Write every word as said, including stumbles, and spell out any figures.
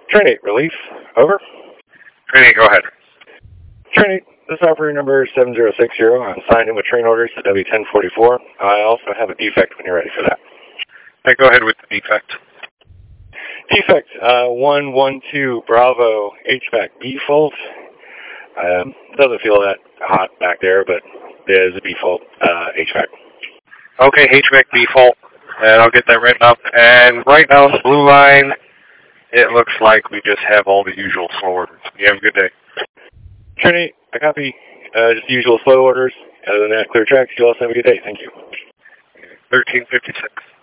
Train eight, relief. Over. Train eight, go ahead. Train eight, this operator number is seven zero six zero. I'm signed in with train orders to W ten forty-four. I also have a defect when you're ready for that. Okay, go ahead with the defect. Defect, uh, one one two Bravo H V A C B fault. Um, doesn't feel that hot back there, but there's a B fault, uh, H V A C. Okay, H V A C B fault, and I'll get that written up. And right now on the blue line, it looks like we just have all the usual slow orders. You have a good day. Train eight, I copy. Uh, just the usual slow orders. Other than that, clear tracks. You also have a good day. Thank you. thirteen fifty-six.